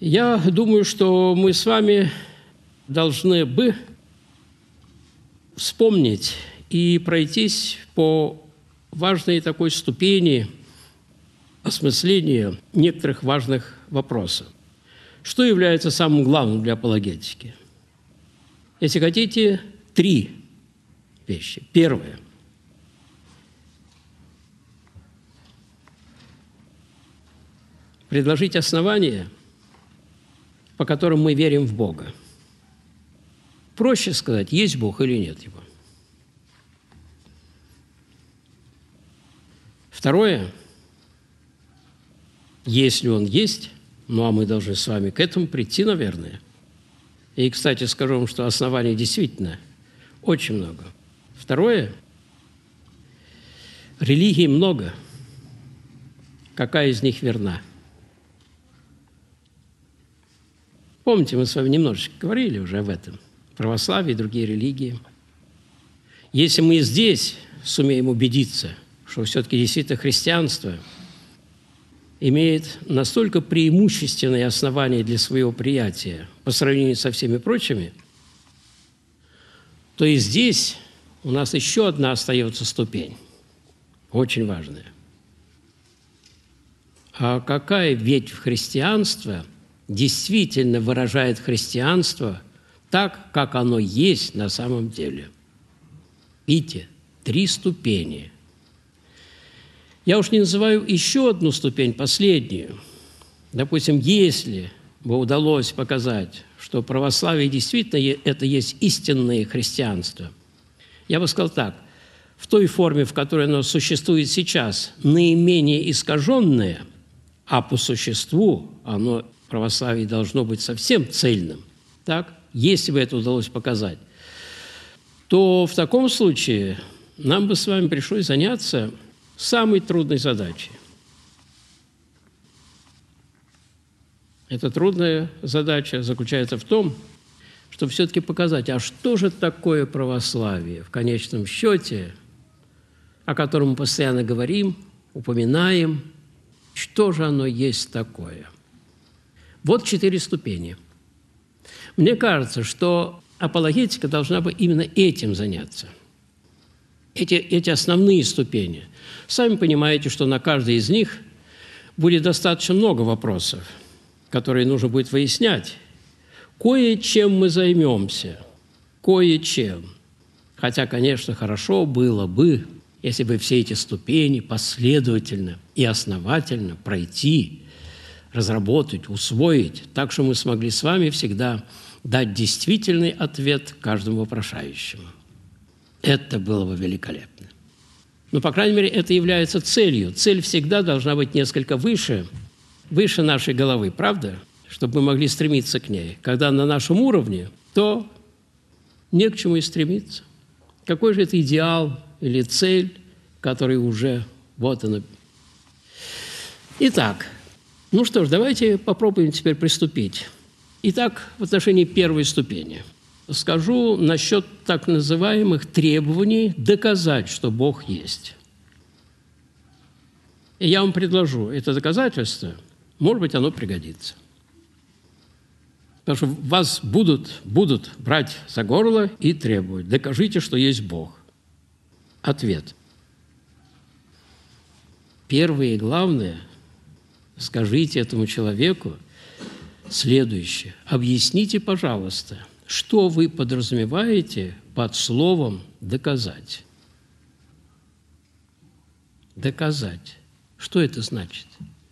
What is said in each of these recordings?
Я думаю, что мы с вами должны бы вспомнить и пройтись по важной такой ступени осмысления некоторых важных вопросов. Что является самым главным для апологетики? Если хотите, 3 вещи. Первое. Предложить основания, по которым мы верим в Бога. Проще сказать, есть Бог или нет Его. Второе. Если Он есть, ну а мы должны с вами к этому прийти, наверное. И, кстати, скажу вам, что оснований действительно очень много. Второе. Религий много. Какая из них верна? Помните, мы с вами немножечко говорили уже об этом. Православие и другие религии. Если мы здесь сумеем убедиться, что все-таки действительно христианство имеет настолько преимущественные основания для своего приятия по сравнению со всеми прочими, то и здесь у нас еще одна остается ступень, очень важная. А какая ветвь христианства действительно выражает христианство так, как оно есть на самом деле? Видите, 3 ступени. Я уж не называю еще одну ступень, последнюю. Допустим, если бы удалось показать, что православие действительно это есть истинное христианство, я бы сказал так, в той форме, в которой оно существует сейчас, наименее искаженное, а по существу оно, православие, должно быть совсем цельным, так? Если бы это удалось показать, то в таком случае нам бы с вами пришлось заняться самой трудной задачей. Эта трудная задача заключается в том, чтобы все-таки показать, а что же такое православие в конечном счете, о котором мы постоянно говорим, упоминаем, что же оно есть такое. Вот 4 ступени. Мне кажется, что апологетика должна бы именно этим заняться. Эти основные ступени. Сами понимаете, что на каждой из них будет достаточно много вопросов, которые нужно будет выяснять. Кое-чем мы займемся, кое-чем. Хотя, конечно, хорошо было бы, если бы все эти ступени последовательно и основательно пройти, разработать, усвоить, так что мы смогли с вами всегда дать действительный ответ каждому вопрошающему. Это было бы великолепно. Но, по крайней мере, это является целью. Цель всегда должна быть несколько выше нашей головы, правда? Чтобы мы могли стремиться к ней. Когда на нашем уровне, то не к чему и стремиться. Какой же это идеал или цель, который уже вот она. Итак, ну что ж, давайте попробуем теперь приступить. Итак, в отношении первой ступени скажу насчет так называемых требований доказать, что Бог есть. И я вам предложу это доказательство, может быть, оно пригодится. Потому что вас будут брать за горло и требовать. Докажите, что есть Бог. Ответ. Первое и главное, скажите этому человеку следующее. Объясните, пожалуйста, что вы подразумеваете под словом «доказать». Доказать. Что это значит?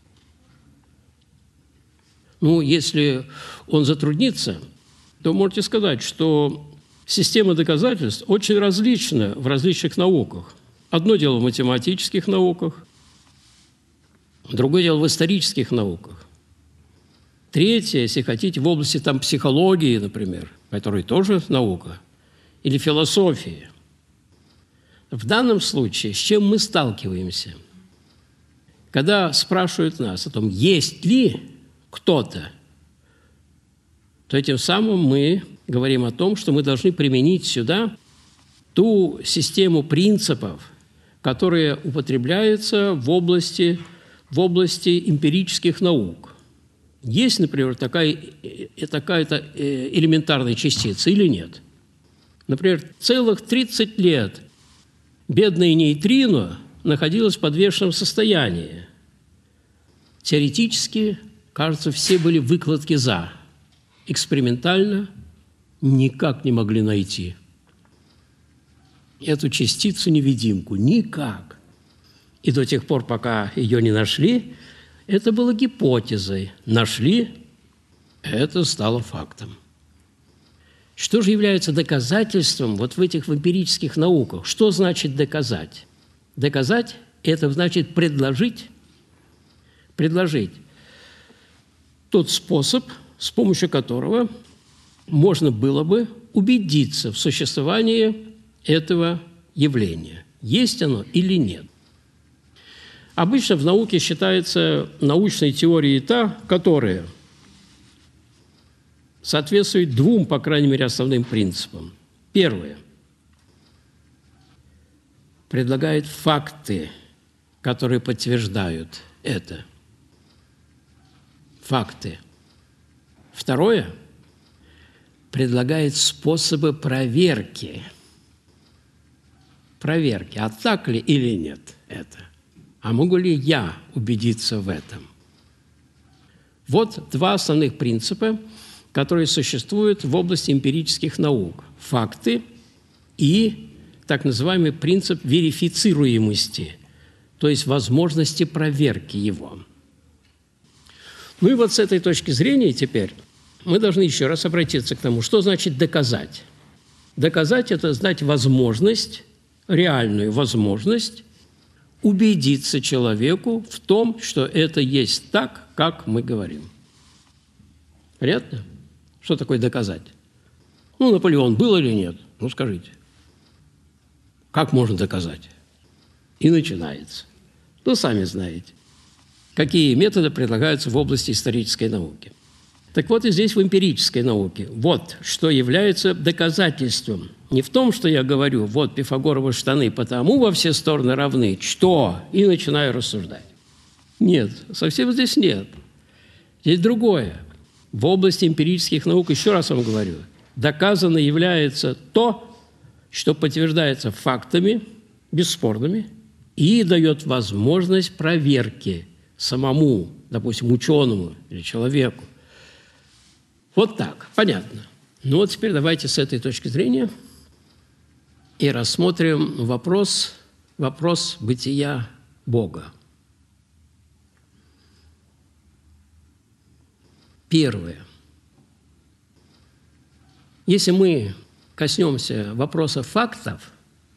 Ну, если он затруднится, то можете сказать, что система доказательств очень различна в различных науках. Одно дело в математических науках, другое дело в исторических науках. Третье, если хотите, в области там, психологии, например, которая тоже наука, или философии. В данном случае с чем мы сталкиваемся? Когда спрашивают нас о том, есть ли кто-то, то этим самым мы говорим о том, что мы должны применить сюда ту систему принципов, которые употребляются в области эмпирических наук. есть, например, такая-то элементарная частица или нет. Например, целых 30 лет бедное нейтрино находилось в подвешенном состоянии. Теоретически, кажется, все были выкладки «за». Экспериментально никак не могли найти эту частицу-невидимку. Никак. И до тех пор, пока ее не нашли, это было гипотезой. Нашли – это стало фактом. Что же является доказательством вот в этих эмпирических науках? Что значит доказать? Доказать – это значит предложить тот способ, с помощью которого можно было бы убедиться в существовании этого явления. Есть оно или нет. Обычно в науке считается научной теорией та, которая соответствует двум, по крайней мере, основным принципам. Первое. Предлагает факты, которые подтверждают это. Факты. Второе. Предлагает способы проверки. Проверки, а так ли или нет это. А могу ли я убедиться в этом? Вот два основных принципа, которые существуют в области эмпирических наук. Факты и так называемый принцип верифицируемости, то есть возможности проверки его. Ну и вот с этой точки зрения теперь мы должны еще раз обратиться к тому, что значит доказать. Доказать – это знать возможность, реальную возможность убедиться человеку в том, что это есть так, как мы говорим. Понятно? Что такое доказать? Ну, Наполеон был или нет? Ну, скажите. Как можно доказать? И начинается. Ну, сами знаете, какие методы предлагаются в области исторической науки. Так вот и здесь в эмпирической науке. Вот что является доказательством. Не в том, что я говорю, вот Пифагоровы штаны потому во все стороны равны, что, и начинаю рассуждать. Нет, совсем здесь нет. Здесь другое. В области эмпирических наук, еще раз вам говорю, доказано является то, что подтверждается фактами, бесспорными, и дает возможность проверки самому, допустим, ученому или человеку. Вот так, понятно. Ну вот теперь давайте с этой точки зрения и рассмотрим вопрос бытия Бога. Первое. Если мы коснемся вопроса фактов,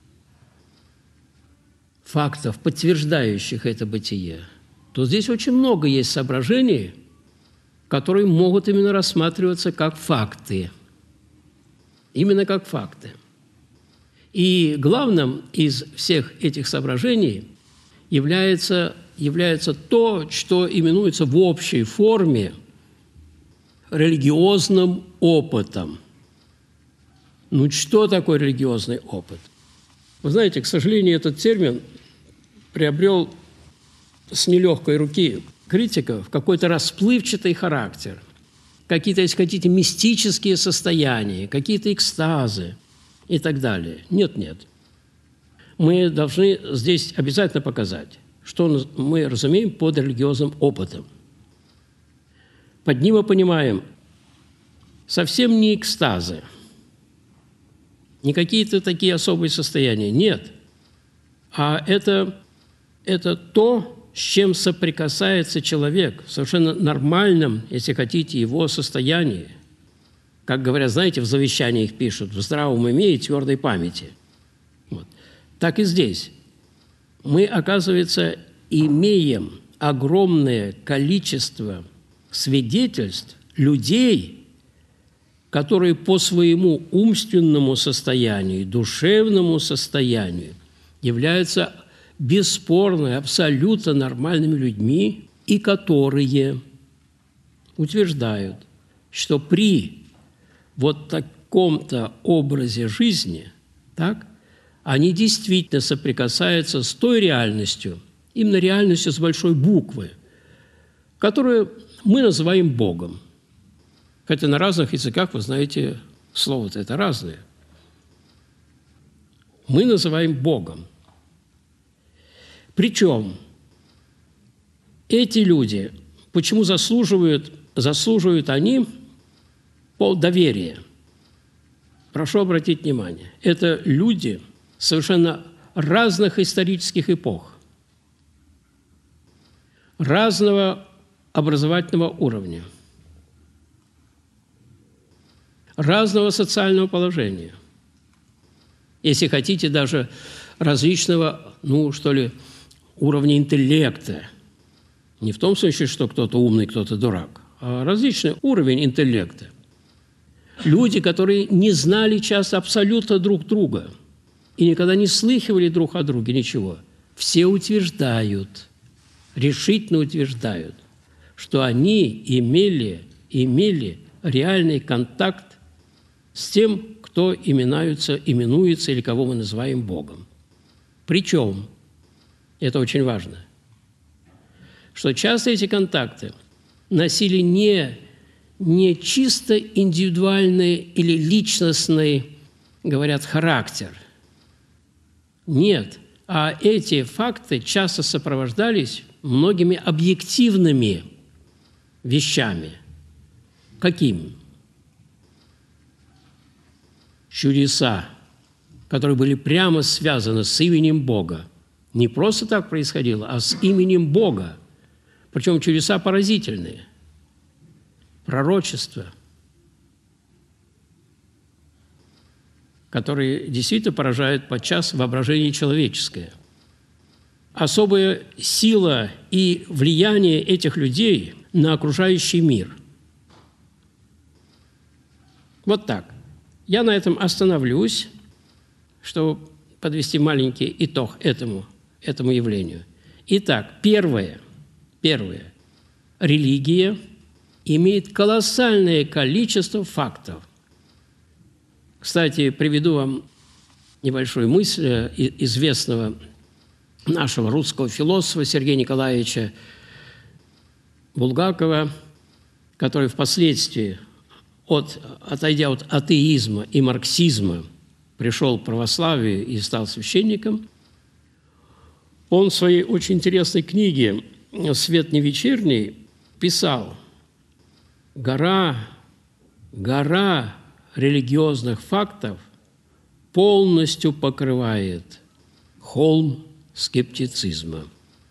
подтверждающих это бытие, то здесь очень много есть соображений, которые могут именно рассматриваться как факты. Именно как факты. И главным из всех этих соображений является то, что именуется в общей форме религиозным опытом. Ну, что такое религиозный опыт? Вы знаете, к сожалению, этот термин приобрел с нелегкой руки критиков какой-то расплывчатый характер, какие-то, если хотите, мистические состояния, какие-то экстазы и так далее. Нет. Мы должны здесь обязательно показать, что мы разумеем под религиозным опытом. Под ним мы понимаем совсем не экстазы, не какие-то такие особые состояния. Нет. А это то, с чем соприкасается человек в совершенно нормальном, если хотите, его состоянии. Как говорят, знаете, в завещаниях пишут, в здравом уме и твердой памяти. Вот. Так и здесь. Мы, оказывается, имеем огромное количество свидетельств людей, которые по своему умственному состоянию, душевному состоянию являются бесспорно, абсолютно нормальными людьми, и которые утверждают, что при вот таком-то образе жизни, так, они действительно соприкасаются с той реальностью, именно реальностью с большой буквы, которое мы называем Богом. Хотя на разных языках, вы знаете, слово-то это разное. Мы называем Богом. Причем эти люди, почему заслуживают они доверия? Прошу обратить внимание, это люди совершенно разных исторических эпох, разного образовательного уровня, разного социального положения, если хотите, даже различного, уровня интеллекта. Не в том случае, что кто-то умный, кто-то дурак, а различный уровень интеллекта. Люди, которые не знали часто абсолютно друг друга и никогда не слыхивали друг о друге ничего, все утверждают, решительно утверждают, что они имели реальный контакт с тем, кто именуется или кого мы называем Богом. Причем, это очень важно, что часто эти контакты носили не чисто индивидуальный или личностный, говорят, характер. Нет, а эти факты часто сопровождались многими объективными вещами. Какими? Чудеса, которые были прямо связаны с именем Бога. Не просто так происходило, а с именем Бога. Причем чудеса поразительные. Пророчества, которые действительно поражают подчас воображение человеческое. Особая сила и влияние этих людей на окружающий мир. Вот так. Я на этом остановлюсь, чтобы подвести маленький итог этому явлению. Итак, первое. Религия имеет колоссальное количество фактов. Кстати, приведу вам небольшую мысль известного нашего русского философа Сергея Николаевича Булгакова, который впоследствии, отойдя от атеизма и марксизма, пришел к православию и стал священником. Он в своей очень интересной книге «Свет не вечерний» писал: гора религиозных фактов полностью покрывает холм скептицизма.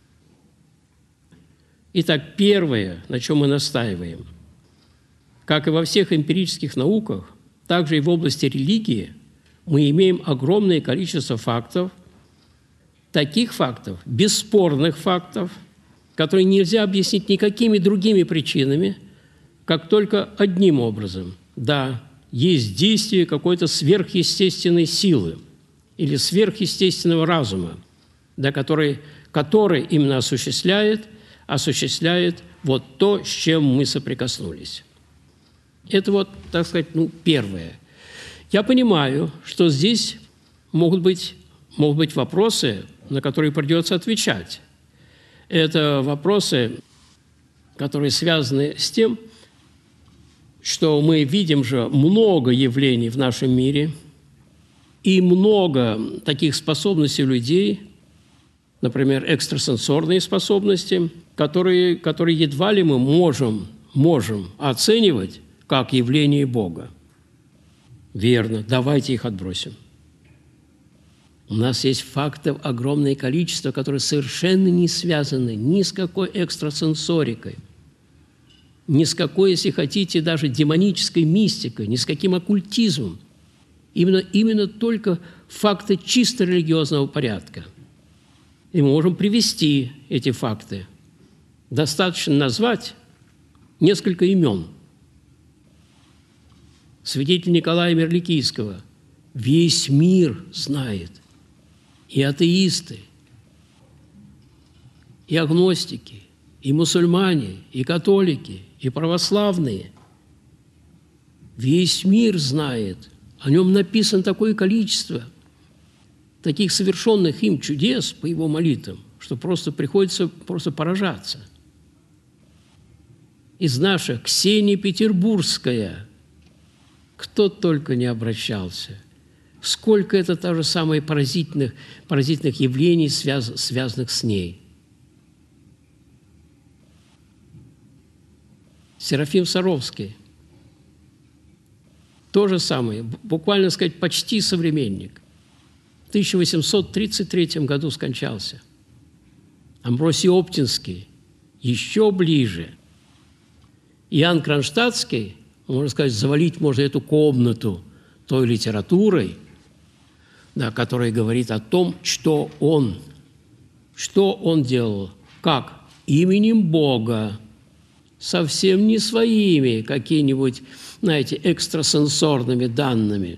Итак, первое, на чем мы настаиваем, как и во всех эмпирических науках, также и в области религии мы имеем огромное количество фактов, таких фактов, бесспорных фактов, которые нельзя объяснить никакими другими причинами, как только одним образом. Да, есть действие какой-то сверхъестественной силы или сверхъестественного разума, да, который именно осуществляет вот то, с чем мы соприкоснулись. Это так сказать, первое. Я понимаю, что здесь могут быть вопросы, на которые придется отвечать. Это вопросы, которые связаны с тем, что мы видим же много явлений в нашем мире и много таких способностей у людей, например, экстрасенсорные способности, которые едва ли мы можем оценивать как явление Бога. Верно, давайте их отбросим. У нас есть фактов огромное количество, которые совершенно не связаны ни с какой экстрасенсорикой, ни с какой, если хотите, даже демонической мистикой, ни с каким оккультизмом. Именно только факты чисто религиозного порядка. И мы можем привести эти факты. Достаточно назвать несколько имен. Святитель Николая Мерликийского весь мир знает. И атеисты, и агностики, и мусульмане, и католики, и православные. Весь мир знает. О нем написано такое количество таких совершенных им чудес по его молитвам, что приходится поражаться. из наших, Ксения Петербургская. Кто только не обращался. Сколько это то же самое поразительных явлений, связанных с ней. Серафим Саровский. То же самое, буквально сказать, почти современник. В 1833 году скончался. Амвросий Оптинский еще ближе. Иоанн Кронштадтский, можно сказать, завалить можно эту комнату той литературой, да, которая говорит о том, что он делал, как именем Бога, совсем не своими какими-нибудь, знаете, экстрасенсорными данными.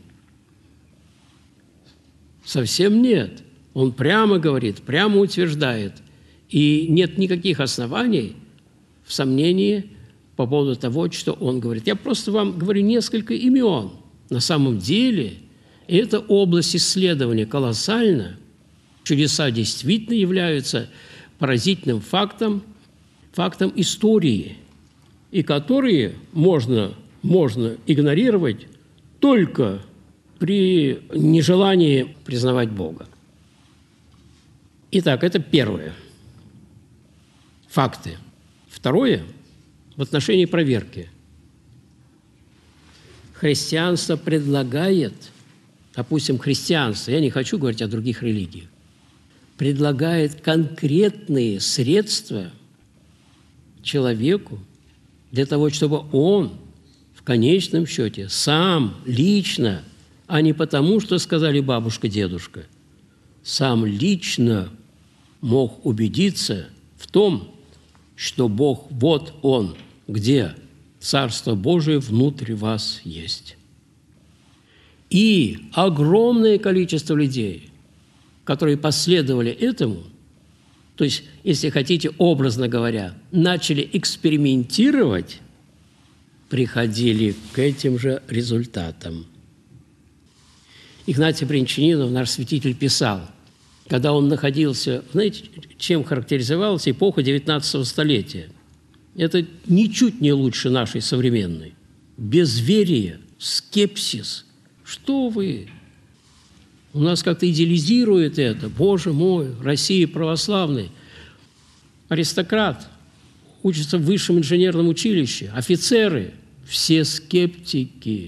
Совсем нет. Он прямо говорит, прямо утверждает. И нет никаких оснований в сомнении по поводу того, что он говорит. Я просто вам говорю несколько имен. На самом деле эта область исследования колоссальна. Чудеса действительно являются поразительным фактом истории, и которые можно игнорировать только при нежелании признавать Бога. Итак, это первое. Факты. Второе – в отношении проверки. Христианство предлагает, допустим, христианство, я не хочу говорить о других религиях, предлагает конкретные средства человеку для того, чтобы он в конечном счете сам лично, а не потому, что сказали бабушка, дедушка, сам лично мог убедиться в том, что Бог, вот Он, где Царство Божие внутри вас есть. И огромное количество людей, которые последовали этому, то есть, если хотите, образно говоря, начали экспериментировать, приходили к этим же результатам. Игнатий Брянчанинов, наш святитель, писал, когда он находился, знаете, чем характеризовалась эпоха XIX столетия? Это ничуть не лучше нашей современной. Безверие, скепсис. Что вы? У нас как-то идеализирует это. Боже мой, Россия православный. Аристократ, учится в высшем инженерном училище, офицеры, все скептики.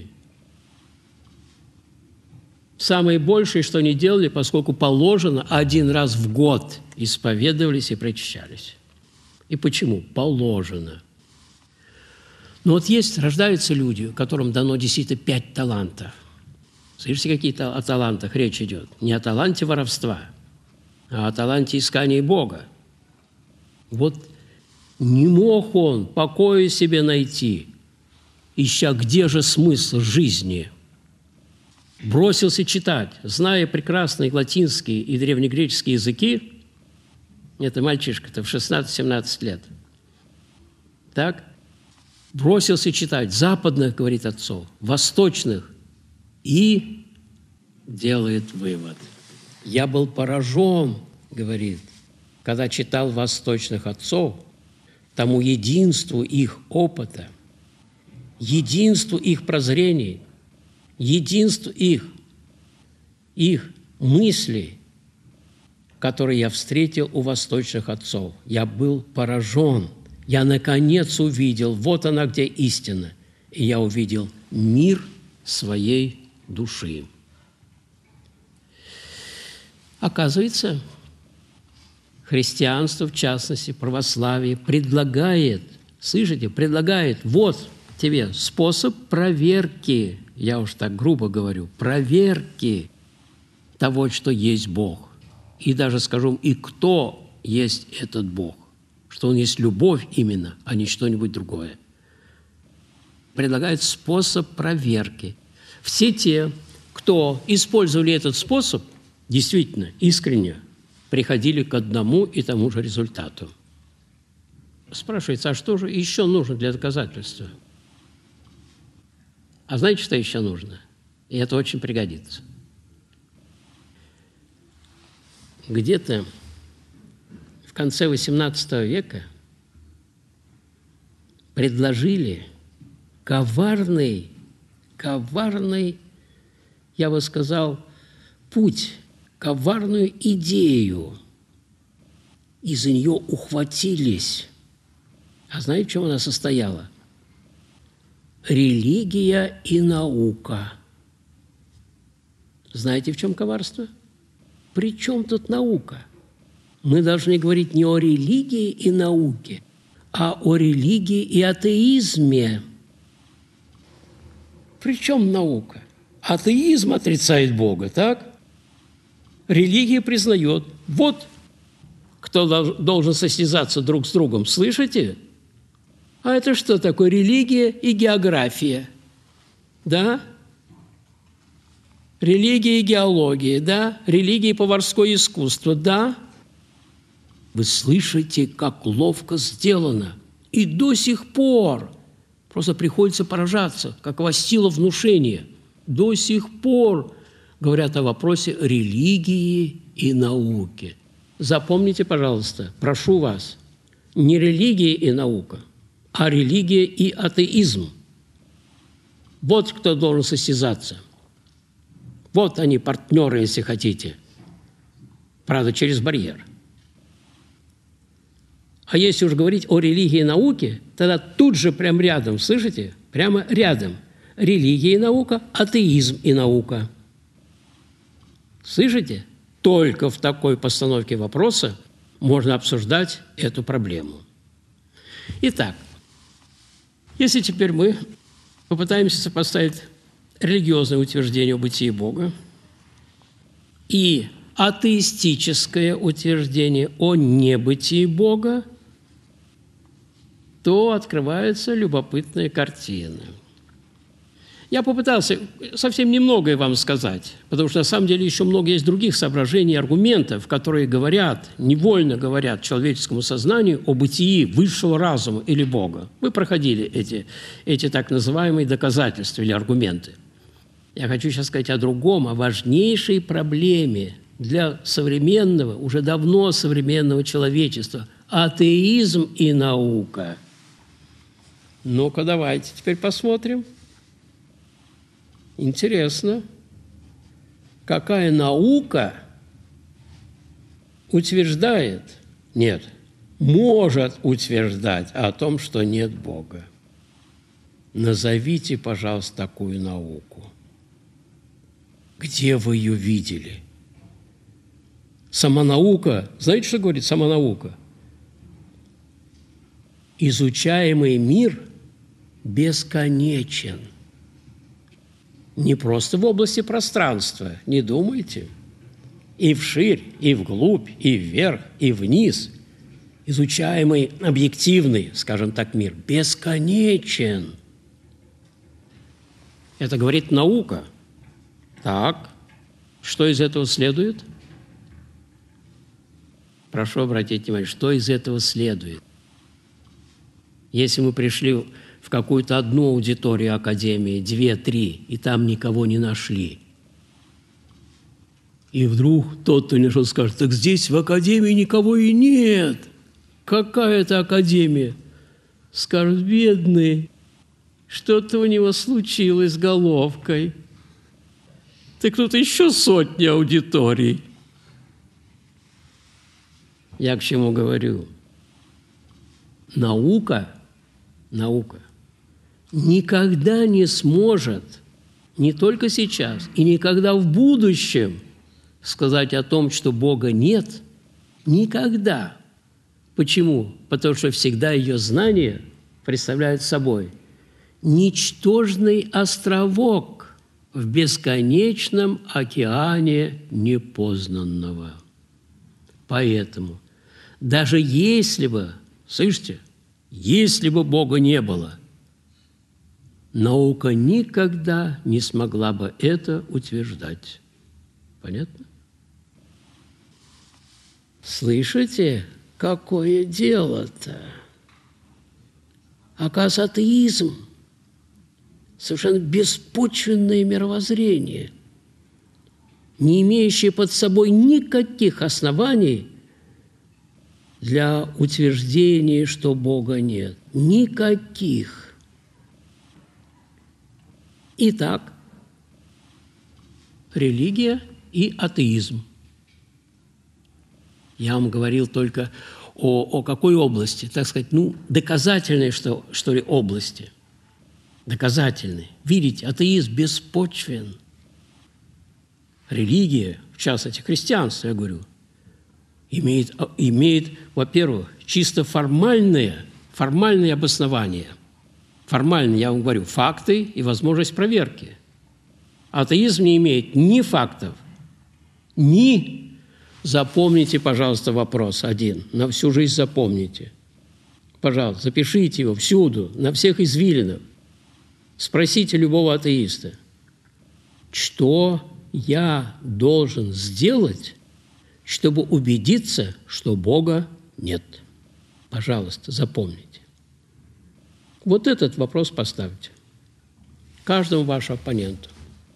Самое большее, что они делали, поскольку положено, один раз в год исповедовались и причащались. И почему? Положено. Но вот рождаются люди, которым дано действительно 5 талантов. Слышите, какие-то о талантах речь идет? Не о таланте воровства, а о таланте искания Бога. Вот не мог он покоя себе найти, ища, где же смысл жизни. Бросился читать, зная прекрасные латинские и древнегреческие языки. Это мальчишка-то в 16-17 лет. Так? Бросился читать западных, говорит отцов, восточных, и делает вывод. Я был поражен, говорит, когда читал восточных отцов, тому единству их опыта, единству их прозрений, единству их мыслей, которые я встретил у восточных отцов. Я был поражен. Я, наконец, увидел, вот она, где истина. И я увидел мир своей души. Оказывается, христианство, в частности, православие, предлагает, слышите, предлагает, вот тебе способ проверки, я уж так грубо говорю, проверки того, что есть Бог. И даже скажу, и кто есть этот Бог, что Он есть любовь именно, а не что-нибудь другое. Предлагает способ проверки. Все те, кто использовали этот способ, действительно, искренне приходили к одному и тому же результату. Спрашивается, а что же еще нужно для доказательства? А знаете, что еще нужно? И это очень пригодится. Где-то в конце XVIII века предложили коварный, я бы сказал, путь, коварную идею. И за нее ухватились. А знаете, в чем она состояла? Религия и наука. Знаете, в чем коварство? При чем тут наука? Мы должны говорить не о религии и науке, а о религии и атеизме. При чем наука? Атеизм отрицает Бога, так? Религия признает. Вот кто должен состязаться друг с другом. Слышите? А это что такое? Религия и география. Да? Религия и геология. Да? Религия и поварское искусство. Да? Вы слышите, как ловко сделано. И до сих пор просто приходится поражаться, какова сила внушения. До сих пор говорят о вопросе религии и науки. Запомните, пожалуйста, прошу вас, не религия и наука, а религия и атеизм. Вот кто должен состязаться. Вот они, партнеры, если хотите. Правда, через барьер. А если уж говорить о религии и науке, тогда тут же прямо рядом, слышите? Прямо рядом. Религия и наука, атеизм и наука. Слышите? Только в такой постановке вопроса можно обсуждать эту проблему. Итак, если теперь мы попытаемся сопоставить религиозное утверждение о бытии Бога и атеистическое утверждение о небытии Бога, то открывается любопытная картина. Я попытался совсем немногое вам сказать, потому что на самом деле еще много есть других соображений и аргументов, которые говорят, невольно говорят человеческому сознанию о бытии высшего разума или Бога. Мы проходили эти так называемые доказательства или аргументы. Я хочу сейчас сказать о другом, о важнейшей проблеме для современного, уже давно современного человечества – атеизм и наука. Ну-ка, давайте теперь посмотрим. Интересно, какая наука утверждает, нет, может утверждать о том, что нет Бога. Назовите, пожалуйста, такую науку. Где вы ее видели? Сама наука, знаете, что говорит сама наука? Изучаемый мир бесконечен. Не просто в области пространства, не думайте. И вширь, и вглубь, и вверх, и вниз. Изучаемый объективный, скажем так, мир бесконечен. Это говорит наука. Так, что из этого следует? Прошу обратить внимание, что из этого следует? Если мы пришли в какую-то одну аудиторию академии, 2-3, и там никого не нашли. И вдруг тот, кто не нашел, скажет, так здесь в академии никого и нет. Какая это академия? Скажут, бедный, что-то у него случилось с головкой. Так тут еще сотни аудиторий. Я к чему говорю? Наука никогда не сможет, не только сейчас, и никогда в будущем сказать о том, что Бога нет. Никогда. Почему? Потому что всегда ее знания представляют собой ничтожный островок в бесконечном океане непознанного. Поэтому даже если бы, слышите, если бы Бога не было, наука никогда не смогла бы это утверждать. Понятно? Слышите, какое дело-то? Оказывается, атеизм – совершенно беспочвенное мировоззрение, не имеющее под собой никаких оснований для утверждения, что Бога нет. Никаких. Итак, религия и атеизм. Я вам говорил только о какой области, так сказать, доказательной, что ли, области. Доказательной. Видите, атеизм беспочвен. Религия, в частности, христианство, я говорю, имеет, во-первых, чисто формальное обоснование. Формальное, я вам говорю, факты и возможность проверки. Атеизм не имеет ни фактов, ни... Запомните, пожалуйста, вопрос один. На всю жизнь запомните. Пожалуйста, запишите его всюду, на всех извилинах. Спросите любого атеиста, что я должен сделать, чтобы убедиться, что Бога нет? Пожалуйста, запомните. Вот этот вопрос поставьте каждому вашему оппоненту.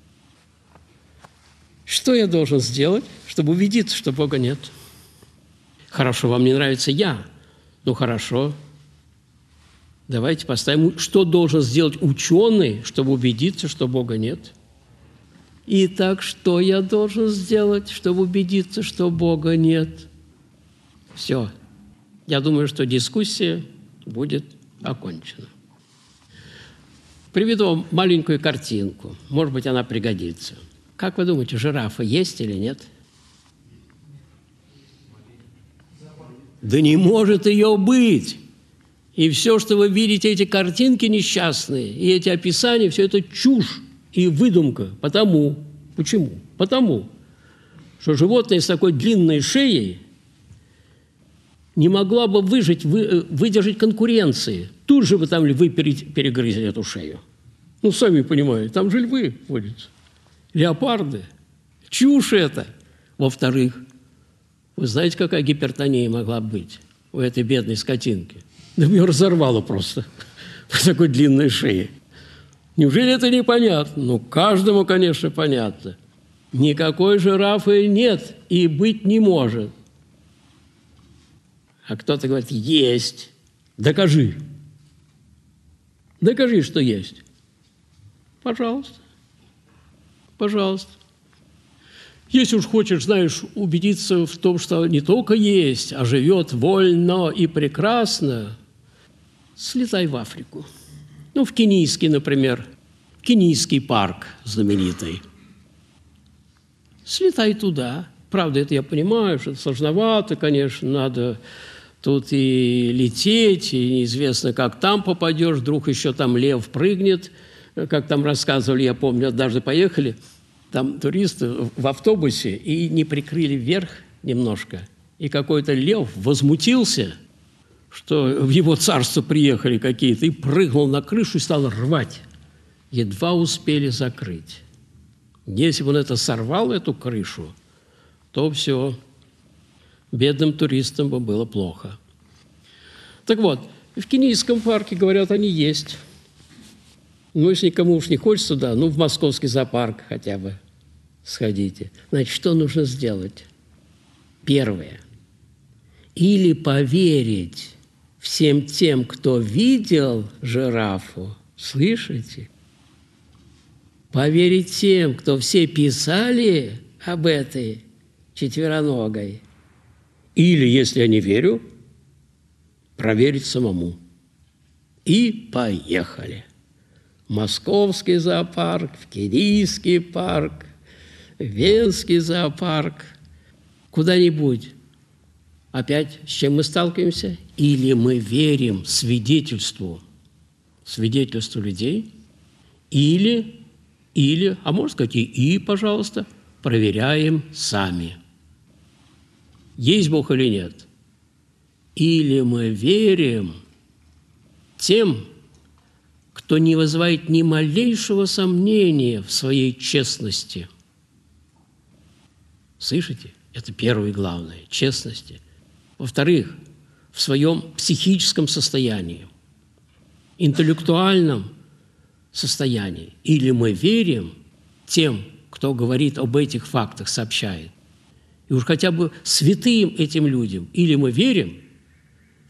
Что я должен сделать, чтобы убедиться, что Бога нет? Хорошо, вам не нравится я. Ну, хорошо. Давайте поставим, что должен сделать ученый, чтобы убедиться, что Бога нет. Итак, что я должен сделать, чтобы убедиться, что Бога нет? Все. Я думаю, что дискуссия будет окончена. Приведу вам маленькую картинку. Может быть, она пригодится. Как вы думаете, жирафа есть или нет? Да не может ее быть! И все, что вы видите, эти картинки несчастные, и эти описания, все это чушь и выдумка. Почему? Потому, что животное с такой длинной шеей не могло бы выдержать конкуренции. Тут же бы там львы перегрызли эту шею. Сами понимаете, там же львы водятся. Леопарды. Чушь это. Во-вторых, вы знаете, какая гипертония могла быть у этой бедной скотинки? Да ее разорвало просто по такой длинной шее. Неужели это непонятно? Каждому, конечно, понятно. Никакой жирафы нет и быть не может. А кто-то говорит, есть. Докажи. Докажи, что есть. Пожалуйста. Пожалуйста. Если уж хочешь, знаешь, убедиться в том, что не только есть, а живет вольно и прекрасно, слетай в Африку. В Кенийский, например, Кенийский парк знаменитый. Слетай туда. Правда, это я понимаю, что это сложновато, конечно, надо тут и лететь, и неизвестно, как там попадешь, вдруг еще там лев прыгнет. Как там рассказывали, я помню, однажды поехали, там туристы в автобусе и не прикрыли вверх немножко. И какой-то лев возмутился, что в его царство приехали какие-то, и прыгнул на крышу и стал рвать. Едва успели закрыть. Если бы он это сорвал, эту крышу, то все, бедным туристам бы было плохо. Так вот, в Кенийском парке, говорят, они есть. Если никому уж не хочется туда, в Московский зоопарк хотя бы сходите. Значит, что нужно сделать? Первое. Или поверить всем тем, кто видел жирафу. Слышите? Поверить тем, кто все писали об этой четвероногой. Или, если я не верю, проверить самому. И поехали. Московский зоопарк, в Кенийский парк, Венский зоопарк, куда-нибудь. Опять с чем мы сталкиваемся? Или мы верим свидетельству людей, или, а можно сказать и, пожалуйста, проверяем сами. Есть Бог или нет? Или мы верим тем, кто не вызывает ни малейшего сомнения в своей честности. Слышите? Это первое и главное – честности. Во-вторых, в своем психическом состоянии, интеллектуальном состоянии. Или мы верим тем, кто говорит об этих фактах, сообщает. И уж хотя бы святым этим людям. Или мы верим,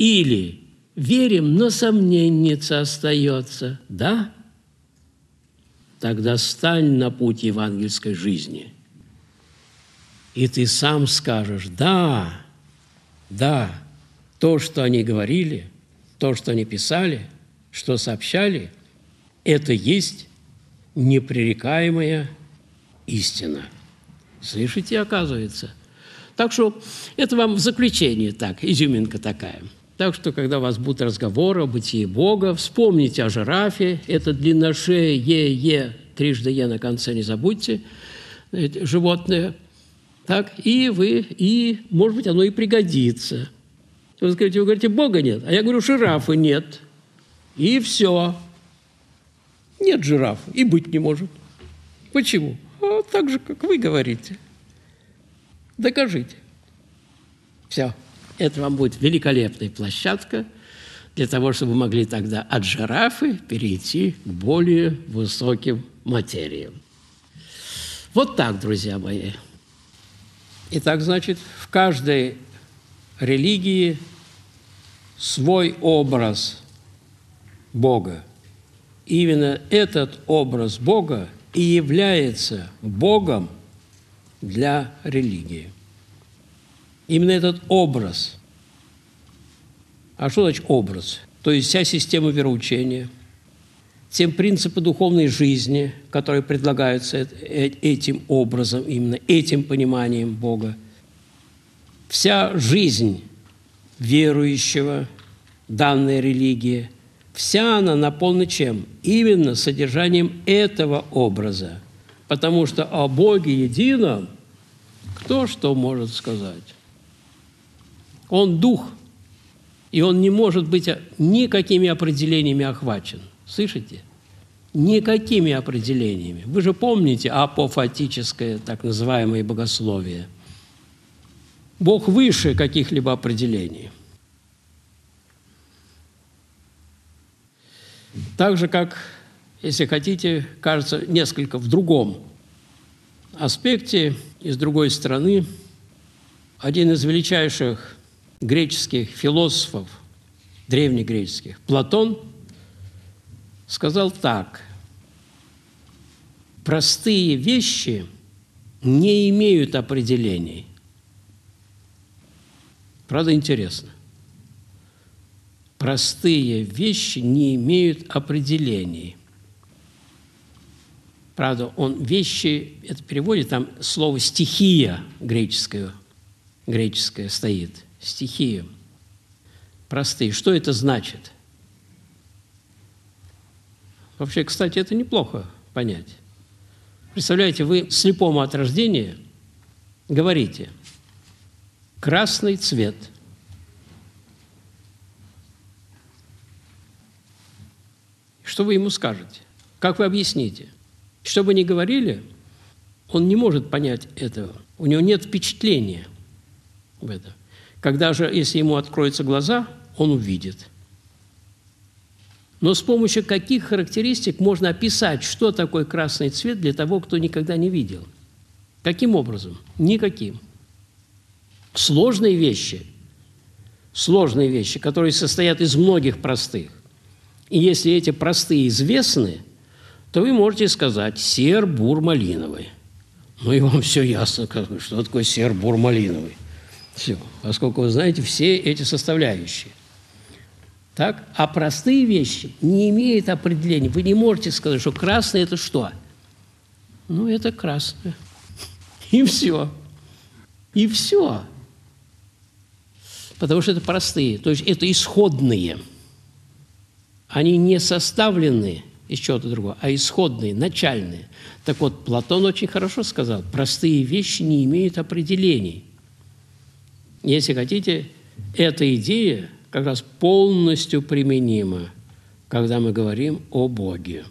Или верим, но сомненница остается, да? Тогда стань на путь евангельской жизни. И ты сам скажешь: да, да, то, что они говорили, то, что они писали, что сообщали, это есть непререкаемая истина. Слышите, оказывается? Так что это вам в заключение так, изюминка такая. Так что, когда у вас будут разговоры о бытии Бога, вспомните о жирафе, это длинношее, е, трижды е на конце, не забудьте, животное. Так, и, может быть, оно и пригодится. Вы говорите, Бога нет, а я говорю, жирафы нет. И все. Нет жирафа, и быть не может. Почему? А так же, как вы говорите. Докажите. Все. Это вам будет великолепная площадка для того, чтобы вы могли тогда от жирафы перейти к более высоким материям. Вот так, друзья мои. Итак, значит, в каждой религии свой образ Бога. Именно этот образ Бога и является Богом для религии. Именно этот образ. А что значит образ? То есть вся система вероучения, те принципы духовной жизни, которые предлагаются этим образом, именно этим пониманием Бога. Вся жизнь верующего, данной религии, вся она наполнена чем? Именно содержанием этого образа. Потому что о Боге едином кто что может сказать? Он дух, и он не может быть никакими определениями охвачен. Слышите? Никакими определениями. Вы же помните апофатическое, так называемое богословие. Бог выше каких-либо определений. Так же, как, если хотите, кажется, несколько в другом аспекте и с другой стороны, один из величайших греческих философов, древнегреческих, Платон, сказал так: простые вещи не имеют определений. Правда, интересно. Простые вещи не имеют определений. Правда, он вещи, это переводит, там слово «стихия» греческое стоит. Стихия. Простые. Что это значит? Вообще, кстати, это неплохо понять. Представляете, вы слепому от рождения говорите: красный цвет. Что вы ему скажете? Как вы объясните? Что бы ни говорили, он не может понять этого. У него нет впечатления в этом. Когда же, если ему откроются глаза, он увидит. Но с помощью каких характеристик можно описать, что такое красный цвет для того, кто никогда не видел? Каким образом? Никаким. Сложные вещи, которые состоят из многих простых. И если эти простые известны, то вы можете сказать серо-бур-малиновый. Ну и вам все ясно, что такое серо-бур-малиновый. Все, поскольку вы знаете все эти составляющие. Так? А простые вещи не имеют определения. Вы не можете сказать, что красное – это что? Ну, это красное. И все. И все. Потому что это простые, то есть это исходные. Они не составлены из чего-то другого, а исходные, начальные. Так вот, Платон очень хорошо сказал: простые вещи не имеют определений. Если хотите, эта идея как раз полностью применима, когда мы говорим о Боге.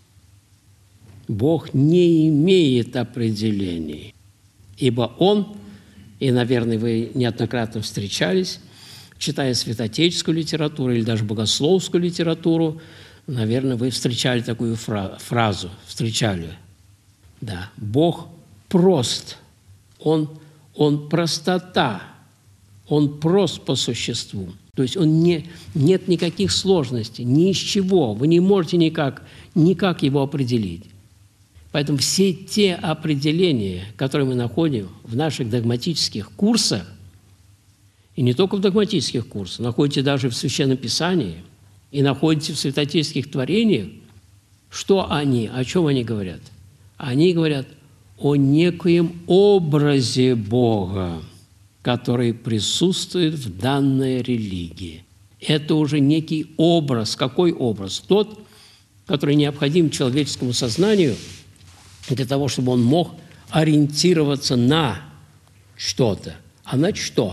Бог не имеет определений, ибо Он, и, наверное, вы неоднократно встречались, читая святоотеческую литературу или даже богословскую литературу, наверное, вы встречали такую фразу, Да, Бог прост, Он простота, Он прост по существу. То есть нет никаких сложностей, ни из чего. Вы не можете никак его определить. Поэтому все те определения, которые мы находим в наших догматических курсах, и не только в догматических курсах, находите даже в Священном Писании и находите в святотеческих творениях, о чем они говорят? Они говорят о некоем образе Бога, который присутствует в данной религии. Это уже некий образ. Какой образ? Тот, который необходим человеческому сознанию для того, чтобы он мог ориентироваться на что-то. А на что?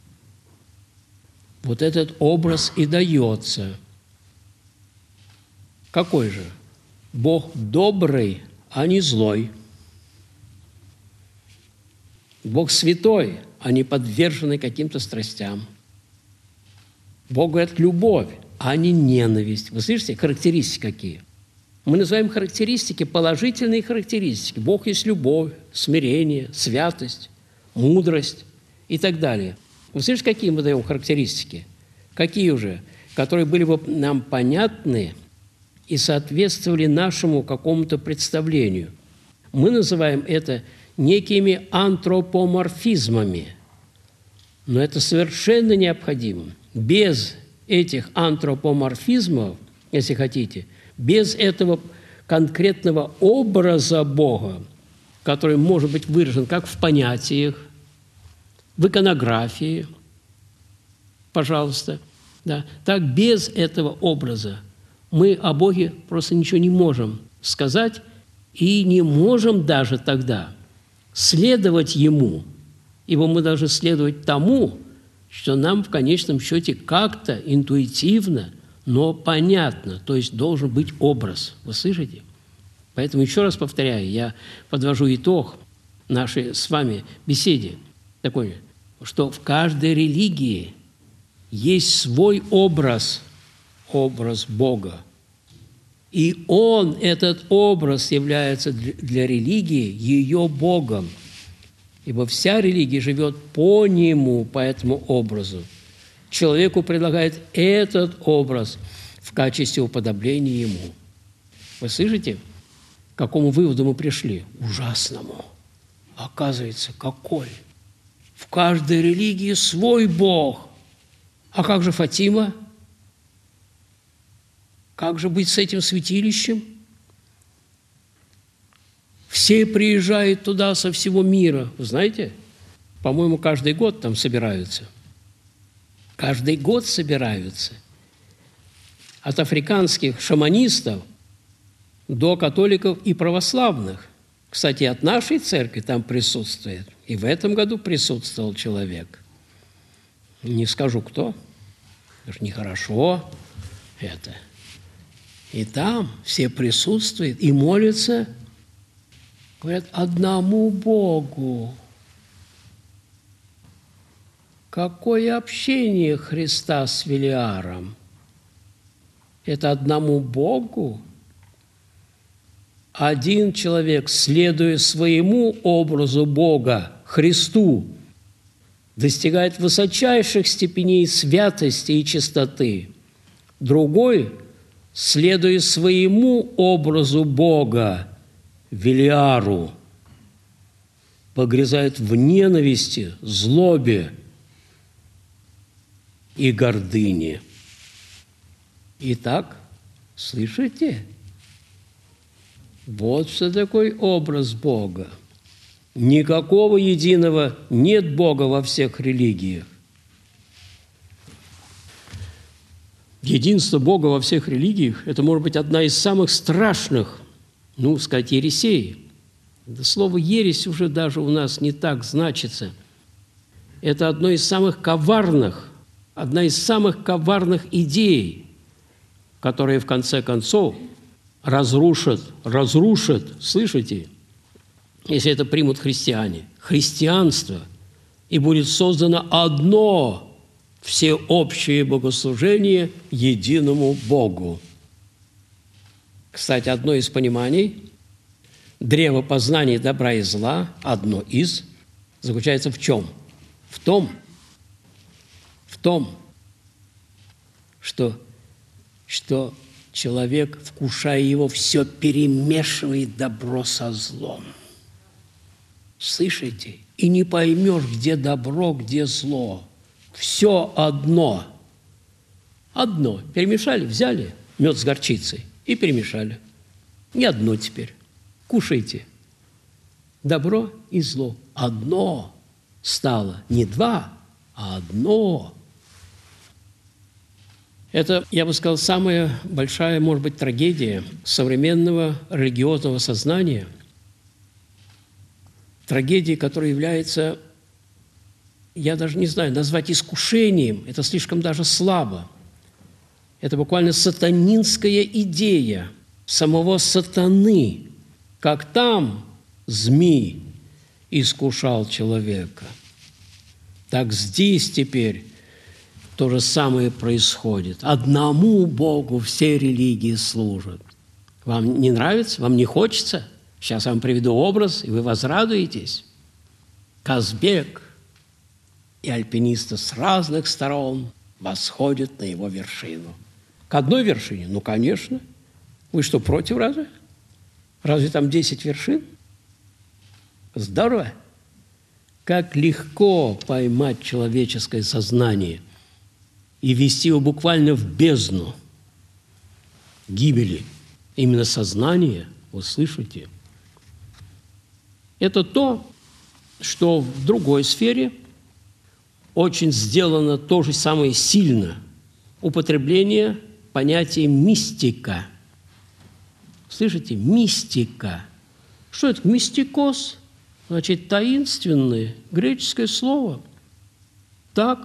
Вот этот образ и дается. Какой же? Бог добрый, а не злой. Бог святой, а не подверженный каким-то страстям. Бог, говорит, любовь, а не ненависть. Вы слышите, характеристики какие? Мы называем характеристики, положительные характеристики. Бог есть любовь, смирение, святость, мудрость и так далее. Вы слышите, какие мы даем характеристики? Какие уже? Которые были бы нам понятны и соответствовали нашему какому-то представлению. Мы называем это некими антропоморфизмами. Но это совершенно необходимо. Без этих антропоморфизмов, если хотите, без этого конкретного образа Бога, который может быть выражен как в понятиях, в иконографии, пожалуйста, да, так без этого образа мы о Боге просто ничего не можем сказать и не можем даже тогда следовать Ему, ибо мы должны следовать тому, что нам в конечном счете как-то интуитивно, но понятно, то есть должен быть образ. Вы слышите? Поэтому еще раз повторяю, я подвожу итог нашей с вами беседе такой, что в каждой религии есть свой образ Бога. И Он, этот образ, является для религии ее Богом. Ибо вся религия живет по Нему, по этому образу. Человеку предлагает этот образ в качестве уподобления Ему. Вы слышите, к какому выводу мы пришли? Ужасному. Оказывается, какой? В каждой религии свой Бог. А как же Фатима? Как же быть с этим святилищем? Все приезжают туда со всего мира. Вы знаете, по-моему, каждый год там собираются. Каждый год собираются. От африканских шаманистов до католиков и православных. Кстати, от нашей церкви там присутствует. И в этом году присутствовал человек. Не скажу, кто. Потому что нехорошо это. И там все присутствуют и молятся, говорят, одному Богу. Какое общение Христа с Велиаром? Это одному Богу? Один человек, следуя своему образу Бога, Христу, достигает высочайших степеней святости и чистоты. Другой, следуя своему образу Бога, Велиару, погрязает в ненависти, злобе и гордыне. Итак, слышите? Вот что такое образ Бога. Никакого единого нет Бога во всех религиях. Единство Бога во всех религиях – это, может быть, одна из самых страшных, сказать, ересей. Это слово «ересь» уже даже у нас не так значится. Это одна из самых коварных идей, которые, в конце концов, разрушат, слышите, если это примут христиане, христианство, и будет создано одно всеобщее богослужение единому Богу. Кстати, одно из пониманий древа познания добра и зла, одно из, заключается в чем? В том, что человек, вкушая его, все перемешивает добро со злом. Слышите? И не поймешь, где добро, где зло. Все одно. Одно. Перемешали, взяли мед с горчицей и перемешали. Не одно теперь. Кушайте. Добро и зло. Одно стало. Не два, а одно. Это, я бы сказал, самая большая, может быть, трагедия современного религиозного сознания. Трагедия, которая является, я даже не знаю, назвать искушением, это слишком даже слабо. Это буквально сатанинская идея самого сатаны, как там змей искушал человека. Так здесь теперь то же самое происходит. Одному Богу все религии служат. Вам не нравится? Вам не хочется? Сейчас я вам приведу образ, и вы возрадуетесь. Казбек и альпинисты с разных сторон восходят на его вершину. К одной вершине? Ну, конечно. Вы что, против разве? Разве там 10 вершин? Здорово! Как легко поймать человеческое сознание и ввести его буквально в бездну гибели. Именно сознание, вы слышите? Это то, что в другой сфере очень сделано то же самое сильно. Употребление понятия мистика. Слышите? Мистика. Что это? Мистикос. Значит, таинственное греческое слово. Так.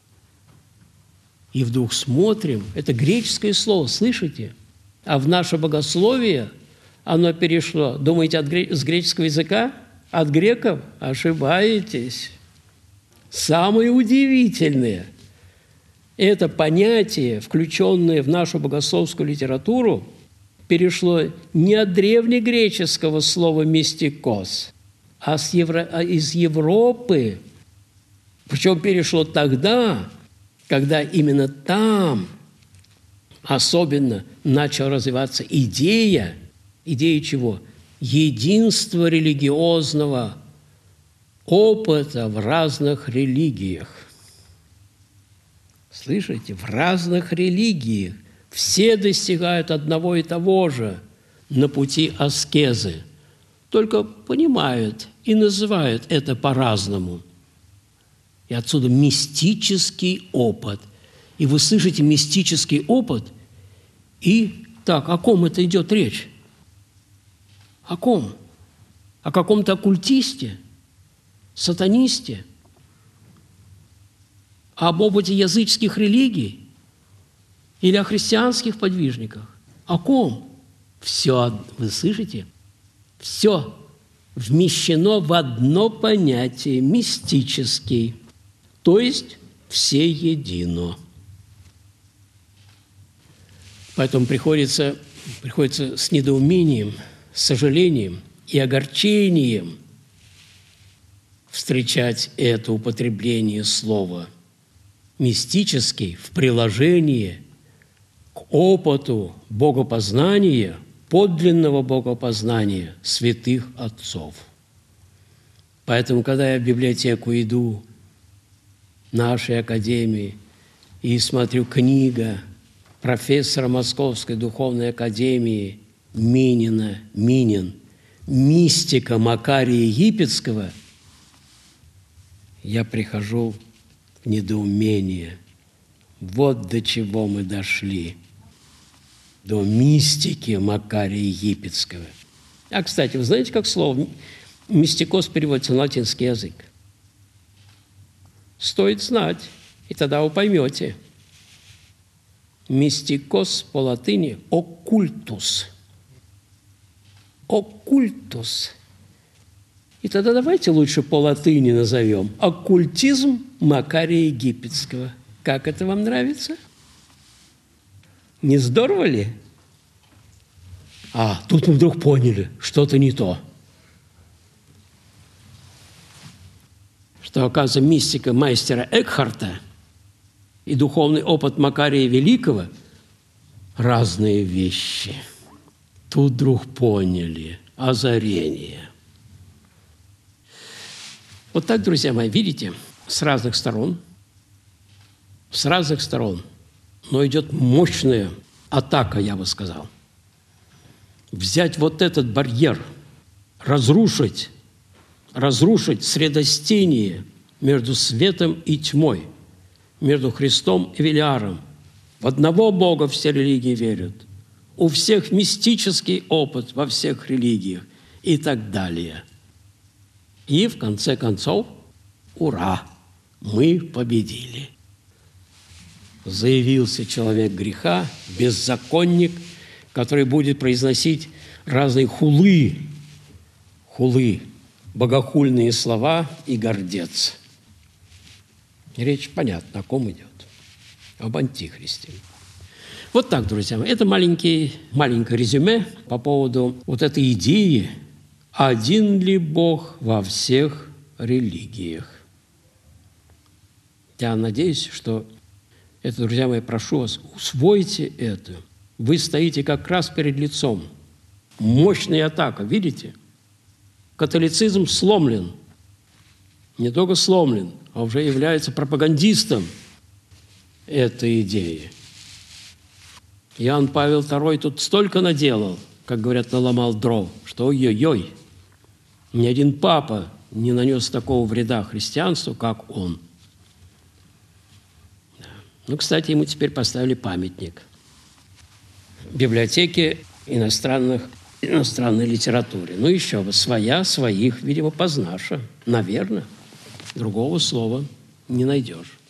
И вдруг смотрим, это греческое слово, слышите? А в наше богословие оно перешло, думаете, с греческого языка? От греков? Ошибаетесь. Самое удивительное – это понятие, включенное в нашу богословскую литературу, перешло не от древнегреческого слова «мистикос», а из Европы. Причем перешло тогда, когда именно там особенно начала развиваться идея чего? Единства религиозного опыта в разных религиях. Слышите? В разных религиях все достигают одного и того же на пути аскезы, только понимают и называют это по-разному. И отсюда мистический опыт. И вы слышите мистический опыт, и так, о ком это идет речь? О ком? О каком-то оккультисте? Сатанисте? Об опыте языческих религий? Или о христианских подвижниках? О ком? Все, вы слышите? Все вмещено в одно понятие – мистический, то есть все едино. Поэтому приходится с недоумением, с сожалением и огорчением встречать это употребление слова «мистический» в приложении к опыту богопознания, подлинного богопознания святых отцов. Поэтому, когда я в библиотеку иду нашей академии и смотрю книга профессора Московской духовной академии Минин «Мистика Макария Египетского», я прихожу в недоумение. Вот до чего мы дошли. До мистики Макария Египетского. А, кстати, вы знаете, как слово «мистикос» переводится на латинский язык? Стоит знать, и тогда вы поймете. Мистикос по латыни – оккультус. Оккультус. И тогда давайте лучше по латыни назовем оккультизм Макария Египетского. Как это вам нравится? Не здорово ли? А, тут мы вдруг поняли, что-то не то. Что, оказывается, мистика мастера Экхарта и духовный опыт Макария Великого – разные вещи. Тут вдруг поняли озарение. Вот так, друзья мои, видите, с разных сторон, но идет мощная атака, я бы сказал. Взять вот этот барьер, разрушить средостение между светом и тьмой, между Христом и Велиаром. В одного Бога все религии верят. У всех мистический опыт во всех религиях и так далее. И в конце концов, ура, мы победили. Заявился человек греха, беззаконник, который будет произносить разные хулы, богохульные слова и гордец. Речь, понятно, о ком идет. Об антихристе. Вот так, друзья мои. Это маленькое резюме по поводу вот этой идеи «Один ли Бог во всех религиях?». Я надеюсь, что это, друзья мои, прошу вас, усвойте это. Вы стоите как раз перед лицом. Мощная атака, видите? Католицизм сломлен. Не только сломлен, а уже является пропагандистом этой идеи. Иоанн Павел II тут столько наделал, как говорят, наломал дров, что ой-ой-ой, ни один папа не нанес такого вреда христианству, как он. Ну, кстати, ему теперь поставили памятник в библиотеке иностранной литературе. Ну, еще бы, своих, видимо, познаша. Наверное, другого слова не найдешь.